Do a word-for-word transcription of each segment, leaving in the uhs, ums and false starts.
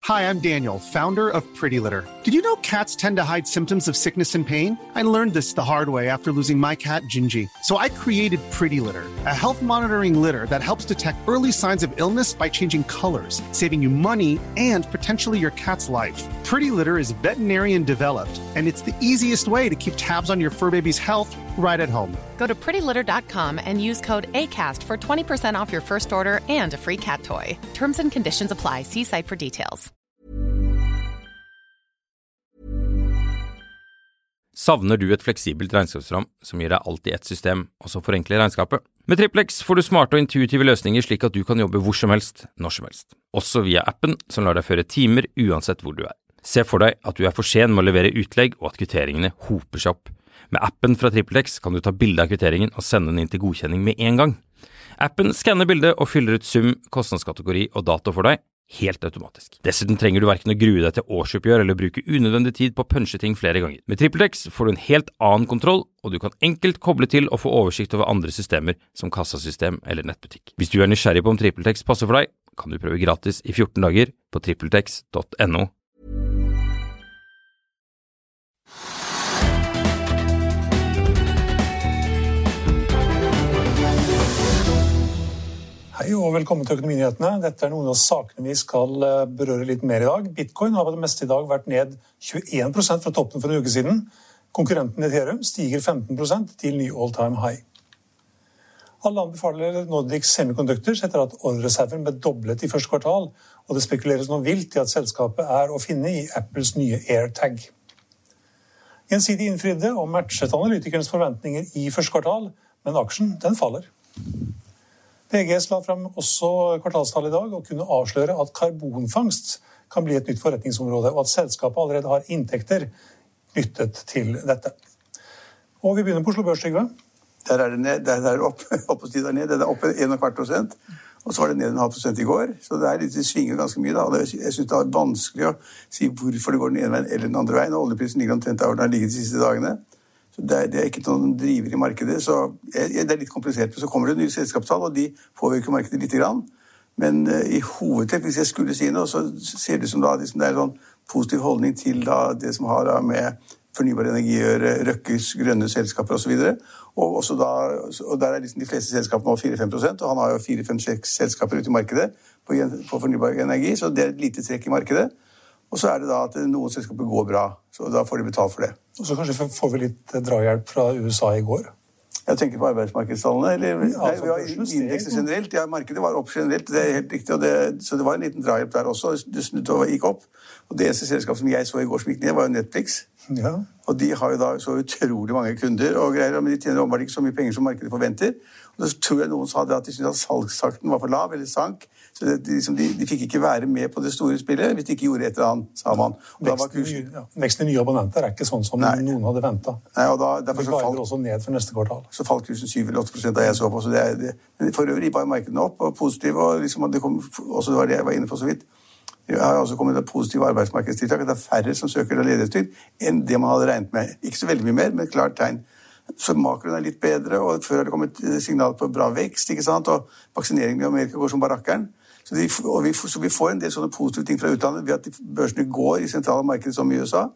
Hi, I'm Daniel, founder of Pretty Litter. Did you know cats tend to hide symptoms of sickness and pain? I learned this the hard way after losing my cat, Gingy. So I created Pretty Litter, a health monitoring litter that helps detect early signs of illness by changing colors, saving you money and potentially your cat's life. Pretty Litter is veterinarian developed, and it's the easiest way to keep tabs on your fur baby's health right at home. Go to pretty litter dot com and use code ACAST for twenty percent off your first order and a free cat toy. Terms and conditions apply. See site for details. Savner du et fleksibelt regnskapsprogram som gir deg alt i ett system, og som forenkler regnskapet? Med TrippelX får du smarte og intuitive løsninger slik at du kan jobbe hvor som helst, når som helst. Også via appen som lar deg føre timer uansett hvor du er. Se for deg at du er for sen med å levere utlegg og at kvitteringene hoper seg opp. Med appen fra TrippelX kan du ta bilde av kvitteringen og sende den inn til godkjenning med en gang. Appen skanner bildet og fyller ut sum, kostnadskategori og dato for deg, helt automatisk. Dessuten trenger du hverken å grue deg til årsoppgjør eller bruke unødvendig tid på å punche ting flere ganger. Med TrippelX får du en helt annen kontroll, og du kan enkelt koble til og få oversikt over andre systemer som kassasystem eller nettbutikk. Hvis du er nysgjerrig på om TrippelX passer for deg, kan du prøve gratis i fjorten dager på trippeltex punktum no. Hei og velkommen til Økonominyhetene. Dette er noen av sakene vi skal berøre litt mer i dag. Bitcoin har på det meste i dag vært ned tjueen prosent fra toppen for en uke siden. Konkurrenten Ethereum stiger femten prosent til ny all-time high. Alle anbefaler Nordic Semiconductors etter at ordrereserven ble doblet i første kvartal, og det spekuleres nå vilt i at selskapet er å finne i Apples nye AirTag. Gjensidig innfridde og matchet analytikernes forventninger i første kvartal, men aksjen den faller. P G S la frem også kvartalstall i dag og kunne avsløre at karbonfangst kan bli et nytt forretningsområde, og at selskapet allerede har inntekter knyttet til dette. Og vi begynner på Oslo Børs, Trygve. Der er det ned, der er det opp, opp på tiden ned, det er opp en og kvart prosent, og så var det ned en halv prosent i går, så det er litt, det svinger ganske mye da, og jeg synes det er vanskelig å si hvorfor det går den ene veien eller den andre veien, og oljeprisen ligger omtrent der hvor den har ligget de siste dagene. Det er, det er ikke noen driver i markedet, så jeg, det er litt komplisert. Så kommer det nye selskapstall, og de påvirker markedet litt grann. Men uh, i hovedtrekk, hvis jeg skulle si noe, så ser det ut som da, liksom, det er en sånn positiv holdning til da, det som har da, med fornybar energi å gjøre, Røkkes, grønne selskaper og så videre. Og, også da, og der er liksom de fleste selskaper nå fire til fem prosent, og han har jo fire til fem selskaper ute i markedet på, på fornybar energi, så det er et lite trekk i markedet. Og så er det da at noen selskaper går bra, så da får de betalt for det. Og så kanskje får vi litt drahjelp fra U S A i går. Jeg tenker på arbeidsmarkedstallene, eller ja, altså, nei, vi har indekset generelt. Ja, markedet var opp generelt, det er helt riktig, og det, så det var en liten drahjelp der også. Det snudde og gikk opp. Og det eneste selskap som jeg så i går som gikk ned, var jo Netflix. Ja. Og de har jo da så utrolig mange kunder og greier, men de tjener åpenbart ikke så mye penger som markedet forventer. Og så tror jeg noen sa det at de syntes at salgstakten var for lav eller sank, så det, de, liksom, de, de fikk ikke være med på det store spillet hvis de ikke gjorde et eller annet, sa man. Veksten, kursen... ja, veksten i nye abonnenter er ikke sånn som Nei. noen hadde ventet. Nei, og da, derfor så falt også ned for neste kvartal. Så falt kursen syv eller åtte prosent da jeg så på, så det er det. Men for øvrig var markedene opp og positiv, og liksom, det kom, også det var det jeg var inne på så vidt. Det har også kommet et positivt arbeidsmarkedstiltak, at det er færre som søker ledighetstrygd enn det man hadde regnet med. Ikke så veldig mye mer, men klart tegn. Så makroen er litt bedre, og før har det kommet signal på bra vekst, ikke sant? Og vaksineringen i Amerika går som barakkeren. Så, de, og vi, så vi får en del sånne positive ting fra utlandet ved at børsene går i sentrale markeder som i U S A,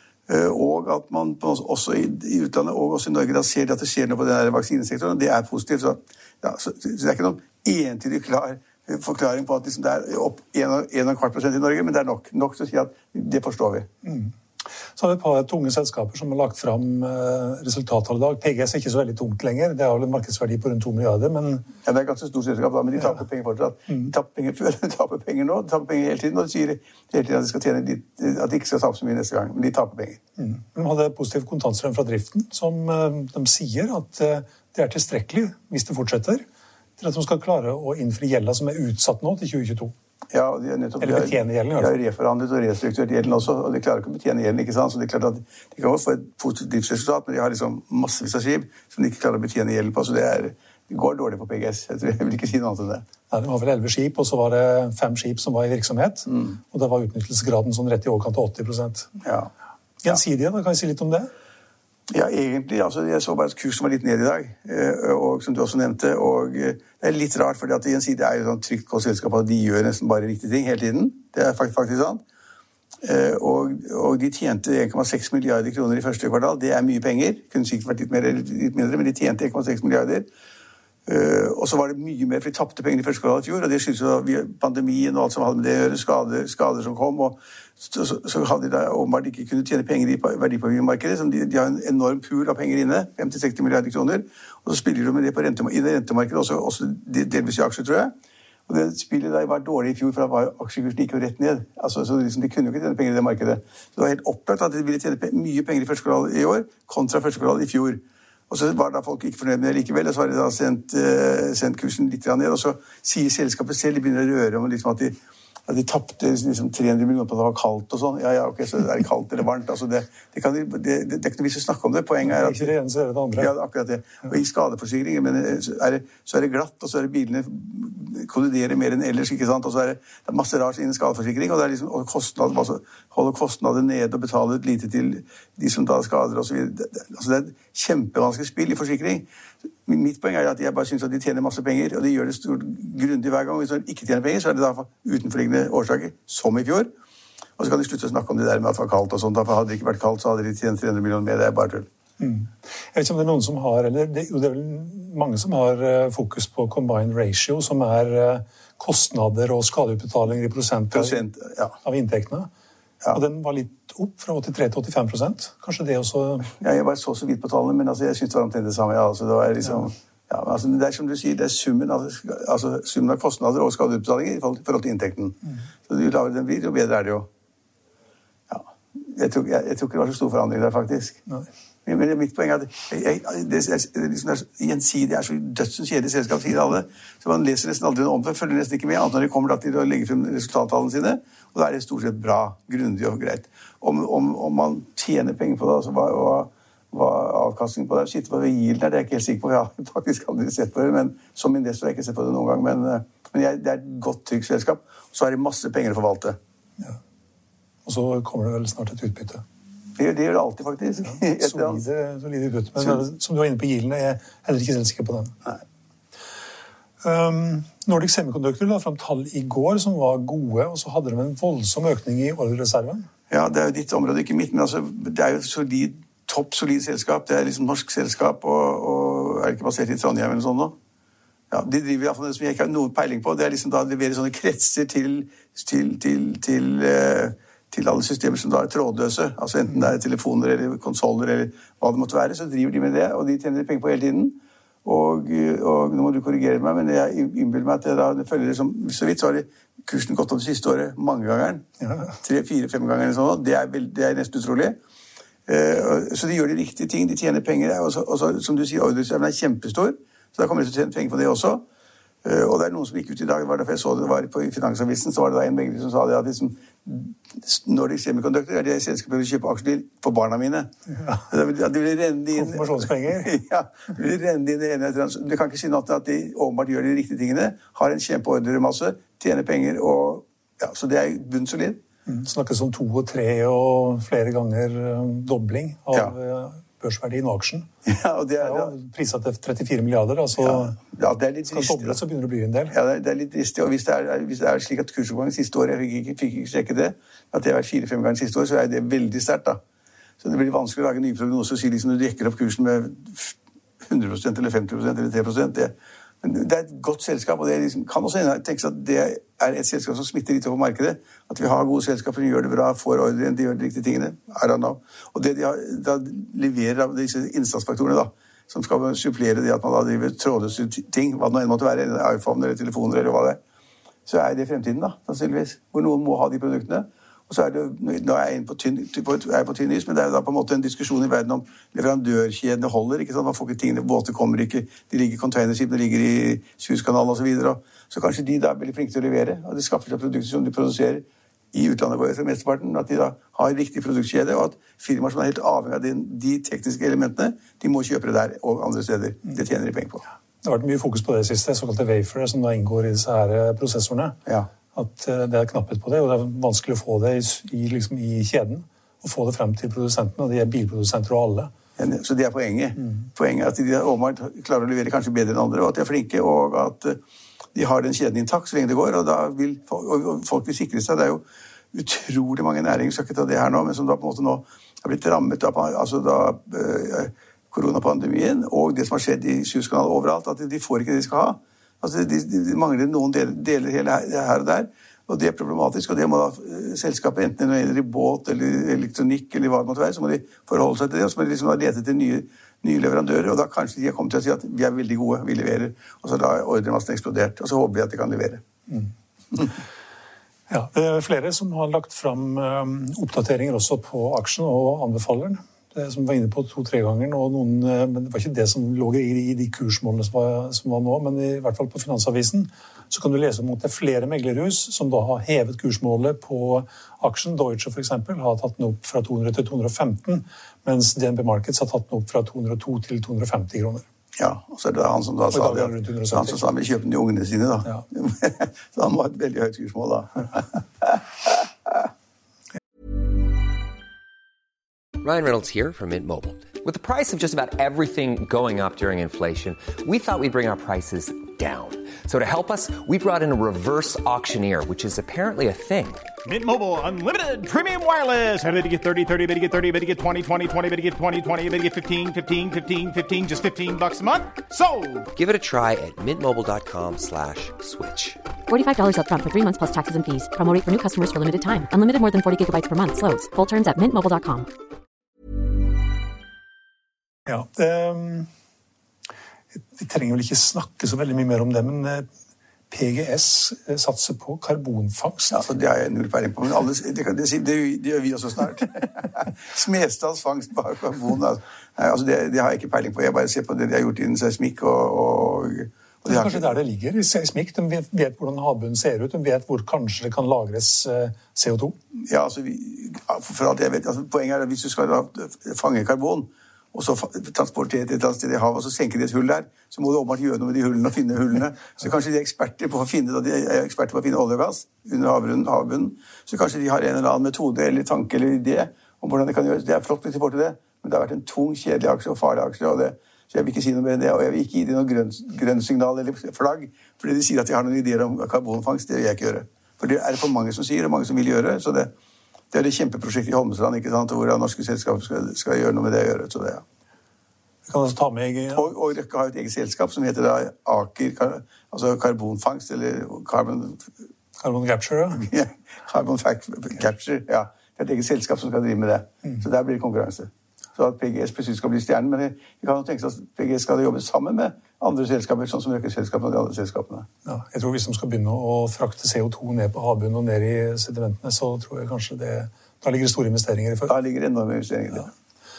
og at man også i, i utlandet og også i Norge da ser at det skjer noe på denne vaksinesektoren, og det er positivt. Så, ja, så, så det er ikke noen entydig klar forklaring på at liksom det er opp en og kvart prosent i Norge, men det er nok, nok til å si at det forstår vi. Mm. Så har vi et par tunge selskaper som har lagt frem resultater i dag. P G S er ikke så veldig tungt lenger. Det har vel en markedsverdi på rundt to milliarder, men... Ja, det er ganske stort selskap, da, men de taper ja. penger fortsatt. Mm. De taper penger før, de taper penger nå, de taper penger hele tiden, og de sier hele tiden at de, skal tjene litt, at de ikke skal tape så mye neste gang, men de taper penger. Mm. Men de hadde positiv kontantstrøm fra driften, som de sier at det er tilstrekkelig, hvis det fortsetter, til at de skal klare å innfri gjelda som er utsatt nå til tjue tjueto. Ja, og de er nettopp, Eller betjene gjelden. De har reforhandlet og restrukturert gjelden også, og de klarer ikke å betjene gjelden, ikke sant? Så det er klart at de kan også få et positivt driftsresultat, men de har liksom massevis av skip som de ikke klarer å betjene gjelden på, så det, er, det går dårlig på P G S. Jeg, tror, jeg vil ikke si noe annet enn det. Nei, de har vel elleve skip, og så var det fem skip som var i virksomhet, mm. og da var utnyttelsesgraden sånn rett i overkant til åtti prosent. Ja. Gjensidige, da kan jeg si litt om det? Ja, egentlig. Altså, jeg så bare at kursen var litt ned i dag, og som du også nevnte, og det er litt rart, fordi at Gjensidige er jo sånn trygt på selskapet, at de gjør nesten bare riktige ting hele tiden. Det er faktisk sant. Og, og de tjente en komma seks milliarder kroner i første kvartal. Det er mye penger. Kunne sikkert vært litt mer eller litt mindre, men de tjente en komma seks milliarder. Og så var det mye mer, for de tappte penger i første kvartal i fjor, og det skyldes jo pandemien og alt som hadde med det å gjøre, skader, skader som kom, og så, så, så hadde de da åpenbart ikke kunnet tjene penger i verdipapirmarkedet. De, de har en enorm pool av penger inne, femti til seksti milliarder kroner, og så spiller de med det på rente, i det rentemarkedet, også, også delvis i aksjer, tror jeg. Og det spillet der var dårlig i fjor, for da var aksjekursen gikk jo rett ned. Altså, så liksom, de kunne jo ikke tjene penger i det markedet. Så det var helt opplagt at de ville tjene mye penger i første kvartal i år, kontra første kvartal i fjor. Og så var da folk ikke fornøyd med det likevel, og så har de da sendt, uh, sendt kursen litt ned, og så sier selskapet selv, de begynner å røre om liksom at de, at de tappte liksom tre hundre millioner på at det var kaldt og sånn. Ja, ja, ok, så er det kaldt eller varmt. Altså det, det, kan, det, det, det er ikke noe vits å snakke om det. Poenget er at... Ikke det ene, så er det det andre. Ja, det er akkurat det. Og i skadeforsikring, men så er, det, så er det glatt, og så er det bilene kolliderer mer enn ellers, ikke sant? Og så er det, det er masse rart innen skadeforsikring, og det er liksom og kostnad, altså, holde kostnader ned og betale ut lite til de som da skader og så videre. Det, altså det er et kjempevanskelig spill i forsikring. Mitt poeng er at jeg bare synes at de tjener masse penger, og de gjør det stort grundig hver gang. Hvis de ikke tjener penger, så er det da for utenforliggende årsaker, som i fjor. Og så kan de slutte å snakke om det der med at det var kaldt og sånt. For hadde det ikke vært kaldt, så hadde de tjent tre hundre millioner mer. Det er bare tull. Mm. Jeg vet ikke om det er noen som har, eller det, jo, det er vel mange som har fokus på combined ratio, som er kostnader og skadeutbetalinger i prosent, prosent ja. Av inntektene. Ja. Og den var litt opp fra åttitre til åttifem prosent. Kanskje det også... Ja, jeg bare så så vidt på tallene, men altså, jeg synes det var omtrent det samme. Ja, altså, det var liksom... Ja. Ja, altså, det er som du sier, det er summen av, altså, summen av kostnader og skadeutbetalinger i forhold, forhold til inntekten. Mm. Så jo lavere den blir, jo bedre er det jo. Ja, jeg tror, jeg, jeg tror ikke det var så stor forandring der, faktisk. Nei. Men mitt poeng er at jeg, jeg, det, er, liksom, det er gjensidig, er så dødsens kjedelig selskap, sier alle. Så man leser nesten aldri noe om det, følger nesten ikke med, annet når de kommer til å legge frem resultattallene sine, og da er det stort sett bra, grundig og greit. Om, om, om man tjener penger på det, altså hva, hva, hva avkastningen på det, sitter på yielden er det jeg ikke helt sikker på, jeg har faktisk aldri sett på det, men som investor har jeg ikke sett på det noen gang, men, men jeg, det er et godt trygt selskap, og så er det masse penger å forvalte. Ja. Og så kommer det vel snart et utbytte. Det, det gjør det alltid, faktisk. Ja, solide, solide utbytte. Men så, som du var inne på yielden, jeg er heller ikke selv sikker på den. Nei. Um, Nordic Semiconductor la frem tall i går som var gode, og så hadde de en voldsom økning i oljereserven. Ja, det er jo ditt område, ikke mitt, men altså, det er jo solid, topp solid selskap. Det er liksom norsk selskap, og, og er det ikke basert i Trondheim eller sånn nå? Ja, de driver i hvert fall det som jeg ikke har noen peiling på. Det er liksom da å levere sånne kretser til, til, til, til uh, til alle systemer som da er trådløse, altså enten det er telefoner eller konsoler eller hva det måtte være, så driver de med det, og de tjener penger på hele tiden. Og, og nå må du korrigere meg, men jeg innbiller meg at det, da, det følger det som, så vidt så har det kursen gått opp det siste året mange ganger, ja. tre, fire, fem ganger eller sånn, det er, veld, det er nesten utrolig. Uh, så de gjør de riktige ting, de tjener penger, og så, og så som du sier, ordreserven er kjempestor, så da kommer de til å tjene penger på det også. Uh, og det er noen som gikk ut i dag, var derfor jeg så det, det var på Finansavisen, så var det da en megler som sa det at liksom, Nordic Semiconductor er det selskapet som kjøper aksjer for barna mine. Ja. De vil renne inn... Konfirmasjonspenger. Ja, de vil renne inn det ene etter andre. Du kan ikke si noe at de åpenbart gjør de riktige tingene, har en kjempeordremasse, tjener penger, og ja, så det er bunnsolid. Mm, snakkes om to og tre og flere ganger um, dobling av... Ja. Børsverdien og aksjen. Ja, og det er, ja, priset til trettifire milliarder, altså ja, ja, det er litt skal doble, så begynner det å bli en del. Ja, det er, det er litt dristig, og hvis det er, hvis det er slik at kursoppgangen siste år, jeg fikk ikke, fikk ikke sjekke det, at det har vært fire-fem ganger siste år, så er det veldig sterkt da. Så det blir vanskelig å lage nye prognoser og si liksom du dekker opp kursen med hundre prosent eller femti prosent eller tre prosent, det, men det er et godt selskap, og det liksom, kan også tenke seg at det er et selskap som smitter litt over markedet, at vi har gode selskaper som gjør det bra, får ordren, de gjør de riktige tingene, I don't know. Og det de har, da leverer av disse innsatsfaktorene da, som skal supplere det at man da driver trådløse ting, hva det nå enn måtte være, iPhone eller telefoner eller hva det er, så er det fremtiden da, sannsynligvis, hvor noen må ha de produktene. Og så er det, nå er jeg på tynn, er jeg på tynn is, men det er jo da på en måte en diskusjon i verden om leverandørkjedene holder, ikke sant? Man får ikke tingene, båter kommer ikke, de ligger containerskip, de ligger i Suezkanalen og så videre, og så kanskje de da blir flinke til å levere, og de skaffer seg produkter som de produserer i utlandet går for mesteparten, at de da har en riktig produktkjede, og at firmaer som er helt avhengig av de, de tekniske elementene, de må kjøpe det der og andre steder. Det tjener de penger på. Det har vært mye fokus på det siste, såkalte wafer, som da inngår i disse her prosessorene. Ja. At det er knapphet på det, og det er vanskelig å få det i, liksom, i kjeden, og få det frem til produsentene, og de er bilprodusenter og alle. Så det er poenget. Mm. Poenget er at de åpenbart klarer å levere kanskje bedre enn andre, og at de er flinke, og at de har den kjeden intakt så lenge det går, og da vil og folk vil sikre seg. Det er jo utrolig mange næringer, skal ikke ta det her nå, men som da på en måte nå har blitt rammet av altså da, eh, koronapandemien, og det som har skjedd i Suezkanalen overalt, at de får ikke det de skal ha. Altså, de, de, de mangler noen deler, deler hele her og der, og det er problematisk, og det må da selskapet enten når det gjelder i båt eller elektronikk eller hva det måtte være, så må de forholde seg til det, og så må de liksom da lete til nye, nye leverandører, og da kanskje de har kommet til å si at vi er veldig gode, vi leverer, og så da ordremassen eksplodert, og så håper vi at de kan levere. Mm. Ja, det er flere som har lagt frem um, oppdateringer også på aksjen og anbefaler den. Det som var inne på to-tre ganger, og noen, men det var ikke det som lå i, i de kursmålene som var, som var nå, men i hvert fall på Finansavisen, så kan du lese om at det er flere meglerhus som da har hevet kursmålet på aksjen. Deutsche for eksempel har tatt den opp fra to hundre til to hundre og femten, mens D N B Markets har tatt den opp fra to hundre og to til to hundre og femti kroner. Ja, og så er det han som da sa det, han som sa han vil kjøpe den i ungene sine da. Ja. Så han må ha et veldig høyt kursmål da. Ryan Reynolds here from Mint Mobile. With the price of just about everything going up during inflation, we thought we'd bring our prices down. So to help us, we brought in a reverse auctioneer, which is apparently a thing. Mint Mobile Unlimited Premium Wireless. How to get thirty, thirty, how to get thirty, how to get twenty, twenty, twenty, how to get twenty, twenty, how to get fifteen, fifteen, fifteen, fifteen, just fifteen bucks a month? Sold! Give it a try at mintmobile.com slash switch. forty-five dollars up front for three months plus taxes and fees. Promo rate for new customers for limited time. Unlimited more than forty gigabytes per month. Slows full terms at mint mobile dot com. Ja, det, vi trenger vel ikke snakke så veldig mye mer om det, men P G S satser på karbonfangst. Ja, altså, det har jeg null peiling på, men alle, det, det, det, det gjør vi også snart. Smestals fangst på karbon, altså, altså det, det har jeg ikke peiling på. Jeg bare ser på det de har gjort innen seismikk og... og det er kanskje der det ligger i seismikk. De vet, vet hvordan havbunnen ser ut, de vet hvor kanskje det kan lagres C O to. Ja, altså, vi, for alt jeg vet, altså, poenget er at hvis du skal fange karbon, og så transportere til et annet sted i havet, og så senker de et hull der, så må du åpenbart gjøre noe med de hullene og finne hullene. Så kanskje de er eksperter på å finne, da de er eksperter på å finne olje og gass under havbunnen, havbunnen. Så kanskje de har en eller annen metode eller tanke eller idé om hvordan det kan gjøres. Det er flott hvis de får til det, men det har vært en tung, kjedelig aksje og farlig aksje, og det, så jeg vil ikke si noe mer enn det, og jeg vil ikke gi dem noe grønn, grønn signal eller flagg, fordi de sier at de har noen ideer om karbonfangst. Det vil jeg ikke gjøre. For det er det for mange som sier, og mange som vil gjøre, så det, det er det kjempeprosjektet i Holmestrand, ikke sant, hvor norske selskaper skal, skal gjøre noe med det å gjøre, så det er. Vi kan også ta med... Og, og Røkke har et eget selskap som heter da Aker, altså karbonfangst, eller carbon... Carbon capture, ja. Carbon capture, ja. Det er et eget selskap som skal drive med det. Mm. Så der blir det konkurranse. Så at P G S plutselig skal bli stjernen, men vi kan jo tenke seg at P G S skal jobbe sammen med andre selskaper, sånn som Røkke-selskapene og de andre selskapene. Ja, jeg tror hvis de skal begynne å frakte C O to ned på havbunnen og ned i sedimentene, så tror jeg kanskje det... Da ligger det store investeringer i før. Da ligger det enorme investeringer i det. Ja.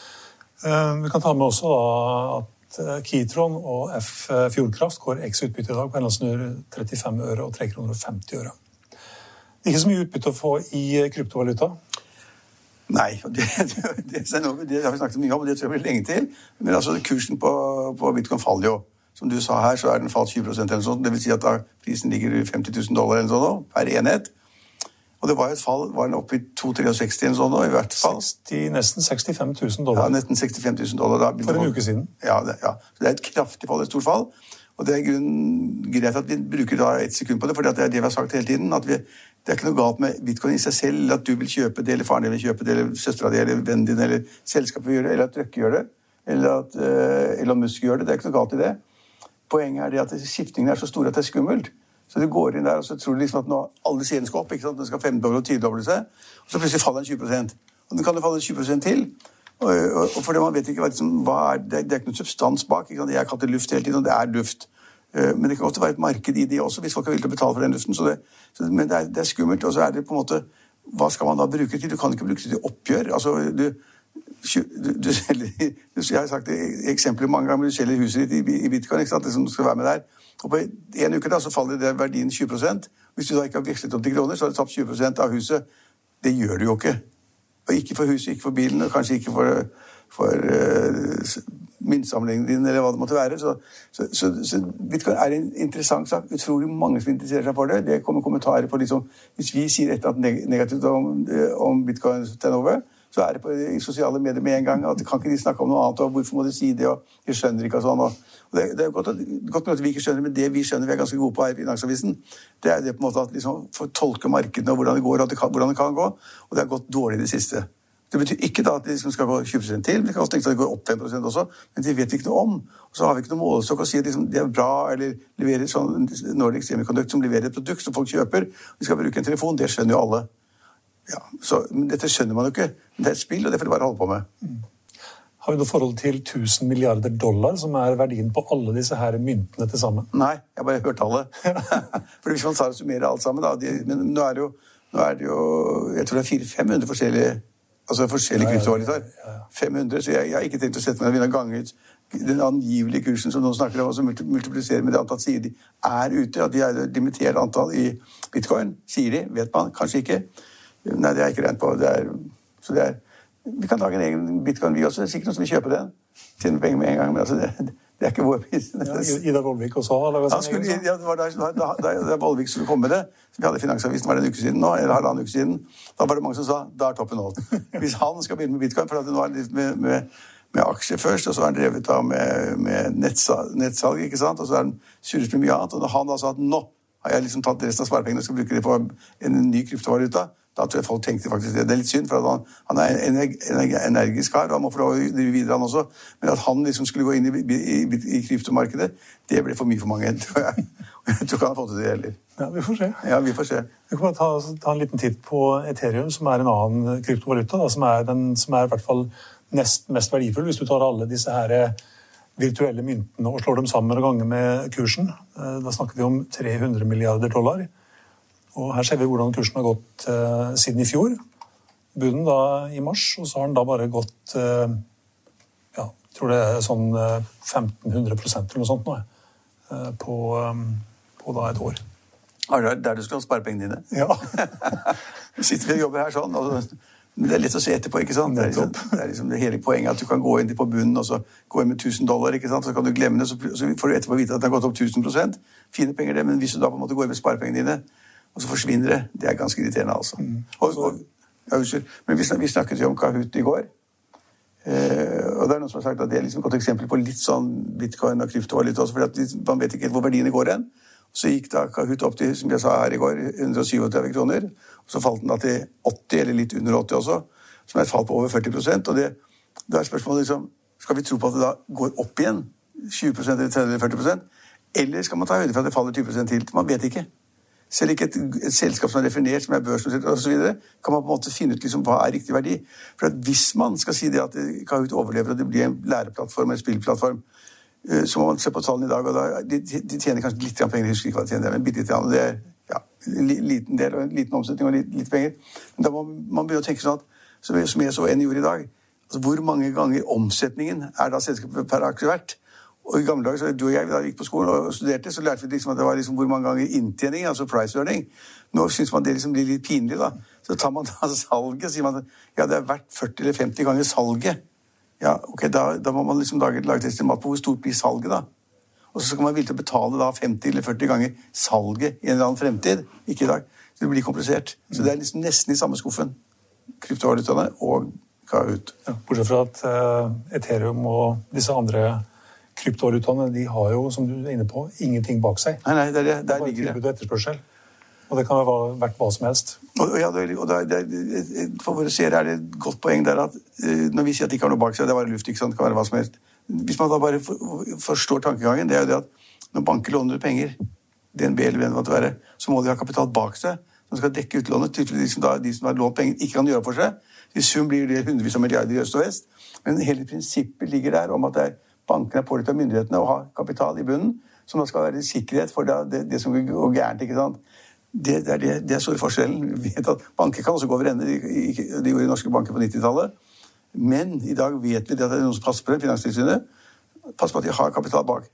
Vi kan ta med også da at Kitron og F Fjordkraft går X-utbytte i dag på henholdsvis trettifem øre og tre kroner og femti øre. Det er ikke så mye utbytte å få i kryptovaluta. Nei, det, det, det, det har vi snakket mye om, og det tror jeg blir lenge til. Men altså, kursen på, på Bitcoin faller jo. Som du sa her, så er den falt tjue prosent eller sånt. Det vil si at da prisen ligger i femti tusen dollar eller sånn nå, per enhet. Og det var et fall, var den oppe i to komma sekstitre eller sånn nå, i hvert fall. seksti, nesten sekstifem tusen dollar. Ja, nesten sekstifem tusen dollar. Da, for en uke siden. Ja, det, ja. Så det er et kraftig fall, et stort fall. Og det er greit at vi bruker da et sekund på det, for det er det vi har sagt hele tiden, at vi, det er ikke noe galt med Bitcoin i seg selv, eller at du vil kjøpe det, eller faren din vil kjøpe det, eller søstera di, eller vennen din, eller selskapet vil gjøre det, eller at Røkke gjør det, eller at uh, Elon Musk gjør det. Det er ikke noe galt i det. Poenget er det at skiftningen er så stor at det er skummelt. Så du går inn der, og så tror du liksom at nå alle sidene skal opp, ikke sant? Den skal femdoble og tidoble seg, og så plutselig faller den tjue prosent. Og den kan jo falle tjue prosent til, og, og, og fordi man vet ikke hva, liksom, hva er, det, det er ikke noe substans bak, ikke sant? Jeg har kalt det luft hele tiden, og det er luft. Men det kan også være et marked i det også, hvis folk er villige til å betale for den luften. Så det, så, men det er, det er skummelt, og så er det på en måte, hva skal man da bruke til? Du kan ikke bruke det til oppgjør. Altså, du, du, du selger, du, jeg har sagt det eksempler mange ganger, du selger huset ditt i, i bitcoin, ikke sant? Det som skal være med der. Og på en uke da, så faller det verdien tjue prosent. Hvis du da ikke har vekslet opp til kroner, så har du tapt tjue prosent av huset. Det gjør du jo ikke. Og ikke for huset, ikke for bilen, og kanskje ikke for, for uh, myntsamlingen din, eller hva det måtte være. Så, så, så, så Bitcoin er en interessant sak. Utrolig mange som interesserer seg for det. Det kommer kommentarer på liksom, hvis vi sier et eller annet negativt om, om Bitcoin turnover, så er det på i sosiale medier med en gang, at kan ikke de snakke om noe annet, og hvorfor må de si det, og de skjønner ikke og sånn. Og, og det, det er godt at, godt at vi ikke skjønner, men det vi skjønner vi er ganske gode på her i Finansavisen, det er det på en måte at liksom, for å tolke markedene og hvordan det går, og det kan, hvordan det kan gå, og det har gått dårlig i det siste. Det betyr ikke da at det liksom skal gå tjue prosent til, vi kan også tenke at det går opp fem prosent også, men det vet vi ikke noe om. Og så har vi ikke noe målestokk å si at liksom, det er bra, eller leverer sånn Nordic Semiconductor som leverer et produkt som folk kjøper, vi skal bruke en telefon, det skjønner jo alle. Ja, så, men dette skjønner man jo ikke. Det er et spill, og det får du bare holde på med. Mm. Har vi noe forhold til tusen milliarder dollar, som er verdien på alle disse her myntene til sammen? Nei, jeg har bare hørt tallet. For hvis man tar og summerer alt sammen, da, de, men nå er det jo, nå er det jo, jeg tror det er fire til fem hundre forskjellige Altså forskjellige kryptovalutaer. fem hundre, så jeg, jeg har ikke tenkt å sette meg og gange ut den angivelige kursen som noen snakker om, og så multiplisere med det antall sier de er ute, at de er et limitert antall i bitcoin, sier de, vet man, kanskje ikke. Nei, det er ikke rent på. Det er, så det er, vi kan lage en egen bitcoin vi også, det er sikkert noen som vil kjøpe den, tjene penger med en gang, men altså det, det er ikke vår pris. Ja, Ida Vollvik også har laget sin egen sak. Ja, det var da, da, da, da Vollvik skulle komme med det, så vi hadde Finansavisen, var det en uke siden nå, eller halvannen uke siden, da var det mange som sa, da er toppen nådd. Hvis han skal begynne med bitcoin, for at det nå er litt med, med, med aksjer først, og så er han drevet da med, med nettsalg, nettsalg, ikke sant, og så er han surret med mye annet, og når han da sa at nå har jeg liksom tatt resten av sparepengene og skal bruke det på en ny kryptovaluta, da tror jeg folk tenkte faktisk det. Det er litt synd, for han, han er en energ, energisk kar, og han må få lov å drive videre han også. Men at han liksom skulle gå inn i, i, i, i kryptomarkedet, det ble for mye for mange, tror jeg. Og jeg tror ikke han har fått det heller. Ja, vi får se. Ja, vi får se. Vi kan bare ta, ta en liten titt på Ethereum, som er en annen kryptovaluta, da, som, er den, som er i hvert fall nest mest verdifull, hvis du tar alle disse her virtuelle myntene og slår dem sammen og ganger med kursen. Da snakker vi om tre hundre milliarder dollar. Og her ser vi hvordan kursen har gått uh, siden i fjor. Bunnen da i mars, og så har den da bare gått uh, ja, jeg tror det er sånn uh, femten hundre prosent eller noe sånt nå, uh, på, um, på da et år. Er det der du skal spare pengene dine? Ja. Sitter vi og jobber her sånn, og det er lett å se etterpå, ikke sant? Det er liksom det, er liksom det hele poenget at du kan gå inn på bunnen, og så gå inn med tusen dollar, ikke sant? Så kan du glemme det, så, så får du etterpå vite at det har gått opp tusen prosent. Fine penger det, men hvis du da på en måte går inn med sparepengene dine, og så forsvinner det. Det er ganske irriterende, altså. Mm. Og, og, ja, men vi, vi snakket jo om Kahoot i går, eh, og det er noen som har sagt at det er liksom et godt eksempel på litt sånn bitcoin og kryptovaluta også, fordi at man vet ikke helt hvor verdiene går hen. Så gikk da Kahoot opp til, som jeg sa her i går, hundre og syttisju kroner, og så falt den da til åtti, eller litt under åtti også, som er et fall på over førti prosent, og det, det er spørsmålet liksom, skal vi tro på at det da går opp igjen, tjue prosent eller tretti eller førti prosent, eller skal man ta høyde for at det faller tjue prosent til? Man vet ikke. Selv ikke et, et selskap som er definert, som er børsnotert og så videre, kan man på en måte finne ut liksom, hva er riktig verdi. For at hvis man skal si det at Kahoot overlever, og det blir en læreplattform, en spillplattform, så må man se på tallene i dag, og da, de, de tjener kanskje litt penger, jeg husker ikke hva de tjener, men bitte litt, og det er ja, en liten del, og en liten omsetning, og litt, litt penger. Men da må man begynne å tenke sånn at, som jeg så en gjorde i dag, altså hvor mange ganger omsetningen er da selskapet per aksje verdt? Og i gamle dager, så du og jeg, da vi gikk på skolen og studerte, så lærte vi liksom at det var liksom hvor mange ganger inntjening, altså price earning. Nå synes man det liksom blir litt pinlig da. Så tar man da salget, sier man ja, det er verdt førti eller femti ganger salget. Ja, ok, da, da må man liksom lage, lage et estimat på hvor stort blir salget da. Og så skal man villig til å betale da femti eller førti ganger salget i en eller annen fremtid, ikke i dag. Så det blir komplisert. Så det er liksom nesten i samme skuffen. Kryptovalutaene og Kahoot. Ja, bortsett fra at uh, Ethereum og disse andre kryptovalutaene, de har jo, som du er inne på, ingenting bak seg. Nei, nei, der, der, der det ligger det. Tilbud og etterspørsel. Og det kan være vært hva som helst. Og, ja, og der, der, for våre seere er det et godt poeng der at uh, når vi sier at de ikke har noe bak seg, det er bare luft, ikke sant, det kan være hva som helst. Hvis man da bare for, forstår tankegangen, det er jo det at når banker låner penger, D N B eller hvem det måtte være, så må de ha kapital bak seg, som skal dekke utlånet, til liksom da, de som har lånt penger ikke kan gjøre for seg. I sum blir det hundrevis av milliarder i øst og vest, men hele prinsippet ligger der om at det er bankene er pålagt av myndighetene å ha kapital i bunnen, som da skal være sikkerhet for det, det, det som går gærent, ikke sant? Det, det, er, det, det er store forskjellen. Vi vet at banker kan også gå over ende, de, de gjorde norske banker på nittitallet, men i dag vet vi det at det er noen som passer på det, Finanstilsynet, passer på at de har kapital bak.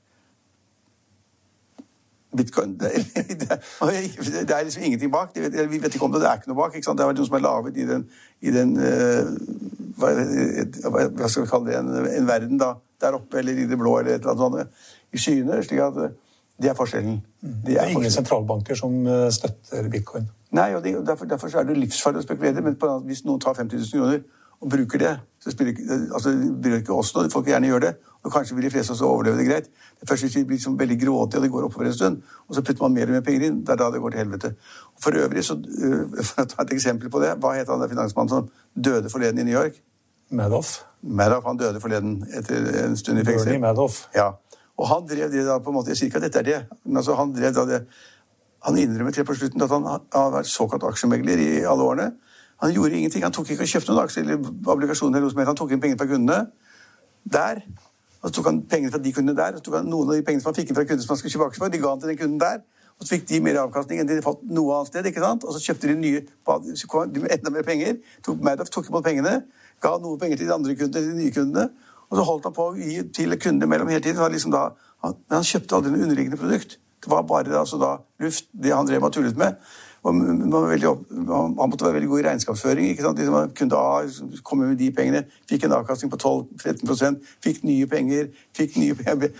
Bitcoin, det er, det, er, det er liksom ingenting bak, vet, vi vet ikke om det, det er ikke noe bak, ikke sant? Det er noen som er lavet i den, i den uh, hva, hva skal vi kalle det, en, en verden da, der oppe, eller i det blå, eller et eller annet sånt, i skyene, slik at det er forskjellen. Det er, det er ingen sentralbanker som støtter bitcoin. Nei, og, de, og derfor, derfor er det livsfarlig å spekulere, men på, hvis noen tar femti tusen kroner og bruker det, så spiller ikke, altså, det bryr ikke oss noe, folk vil gjerne gjøre det, og kanskje vil de fleste også overleve det greit. Det er først hvis vi blir liksom veldig grådige, og det går oppover en stund, og så putter man mer og mer penger inn, det er da det går til helvete. Og for øvrig, så, for å ta et eksempel på det, hva heter han der finansmannen som døde forleden i New York? Madoff. Madoff, han døde forleden etter en stund i fengsel. Bernie Madoff. Ja, og han drev det da på en måte, jeg sier ikke at dette er det, men altså han drev da det, han innrømmet til på slutten at han har vært såkalt aksjemegler i alle årene. Han gjorde ingenting, han tok ikke og kjøpte noen aksjer eller obligasjoner eller noe som helst, han tok inn penger fra kundene der, og så tok han penger fra de kundene der, og så tok han noen av de pengene som han fikk inn fra kunder som han skulle kjøpe aksjer for, de ga han til den kunden der, og så fikk de mer avkastning enn de hadde fått noe annet sted, ikke sant? Og så kjøpte de nye, så kom de med enda mer penger, tok Madoff, tok imot pengene, ga noe penger til de andre kundene, til de nye kundene, og så holdt han på å gi til kundene mellom hele tiden, liksom da, han, men han kjøpte aldri noe underliggende produkt. Det var bare altså da luft, det han drev med og tullet med. Og man var veldig opp, han måtte være veldig god i regnskapsføring, ikke sant? Liksom, kunde A komme med de pengene, fikk en avkastning på tolv til tretten prosent, fikk nye penger, fikk nye penger.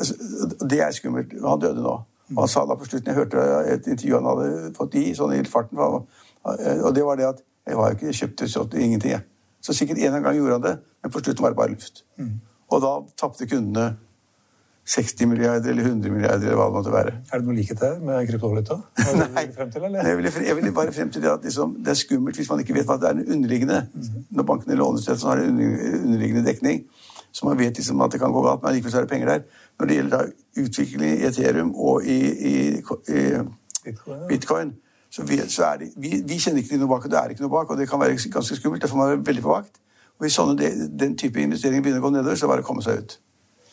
Det er skummelt. Han døde nå. Og han sa da på slutten, jeg hørte et intervju han hadde fått i, sånn i farten, og det var det at jeg var ikke kjøpt til ingenting. Jeg. Så sikkert en gang gjorde han det, men på slutten var det bare luft. Mm. Og da tappte kundene seksti milliarder eller hundre milliarder, eller hva det måtte være. Er det noe likhet her med kryptovaluta? Nei, frem til, eller? Jeg, vil, jeg vil bare frem til det at liksom, det er skummelt hvis man ikke vet hva det er underliggende. Mm-hmm. Når bankene låner til, så har det underliggende dekning, så man vet liksom at det kan gå galt, men likevel så er det penger der. Når det gjelder da utvikling i Ethereum og i, i, i Bitcoin, Bitcoin så, vi, så er det, vi, vi kjenner ikke noe bak, og det er ikke noe bak, og det kan være ganske skummelt, det får man være veldig på vakt. Og hvis sånne, den type investeringer begynner å gå nedover, så bare komme seg ut.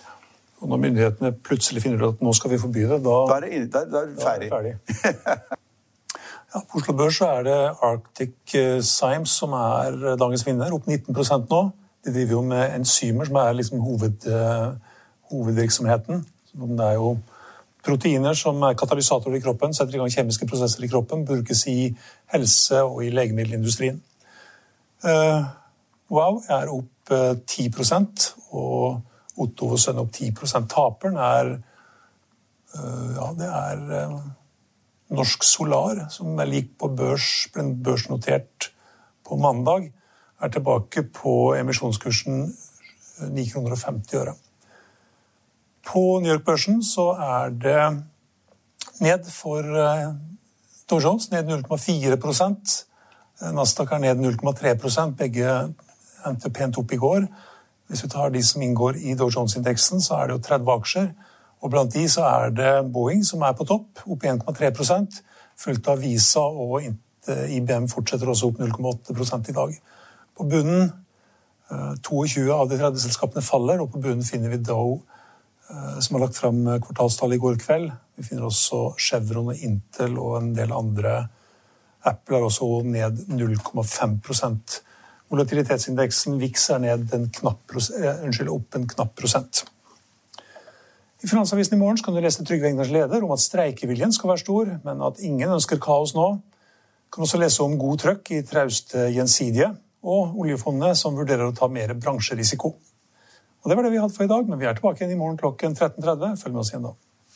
Og når myndighetene plutselig finner ut at nå skal vi forby det, da, da er det, inne, da, da er det ferdig. Da er det ferdig. Ja, på Oslo Børs så er det Arctic Symes som er dagens vinner, opp nitten prosent nå. De driver jo med enzymer som er liksom hoved, uh, hovedvirksomheten. Det er jo proteiner som er katalysatorer i kroppen, setter i gang kjemiske prosesser i kroppen, brukes i helse- og i legemiddelindustrien. Uh, wow er opp uh, ti prosent, og Otto og Sønn opp ti prosent. Taperen er, uh, ja, det er uh, Norsk Solar, som er lik på børs, ble børsnotert på mandag, er tilbake på emisjonskursen ni kroner og femti øre. På New York-børsen så er det ned for uh, Dow Jones, ned null komma fire prosent. Nasdaq er ned null komma tre prosent, begge endte pent opp i går. Hvis vi tar de som inngår i Dow Jones-indeksen, så er det jo tretti aksjer, og blant de så er det Boeing som er på topp, opp i en komma tre prosent, fulgt av Visa, og I B M fortsetter også opp null komma åtte prosent i dag. På bunnen, tjueto av de tretti selskapene faller, og på bunnen finner vi Dow, som har lagt frem kvartalstall i går kveld. Vi finner også Chevron og Intel og en del andre. Apple er også ned null komma fem prosent. Volatilitetsindeksen V I X er ned en knapp prosent, eh, unnskyld, opp en knapp prosent. I Finansavisen i morgen kan du lese Trygve Egners leder om at streikeviljen skal være stor, men at ingen ønsker kaos nå. Du kan også lese om god trøkk i trauste gjensidige, og oljefondet som vurderer å ta mer bransjerisiko. Og det var det vi hadde for i dag, men vi er tilbake igjen i morgen klokken tretten tretti. Følg med oss igjen da.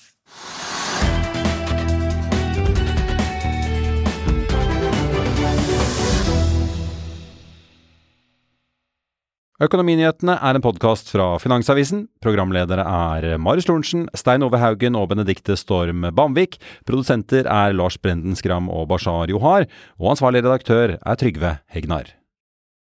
Økonominyhetene er en podcast fra Finansavisen. Programledere er Marius Lorentzen, Stein Ove Haugen og Benedikte Storm Bamvik. Produsenter er Lars Brenden Skram og Bashar Johar, og ansvarlig redaktør er Trygve Hegnar.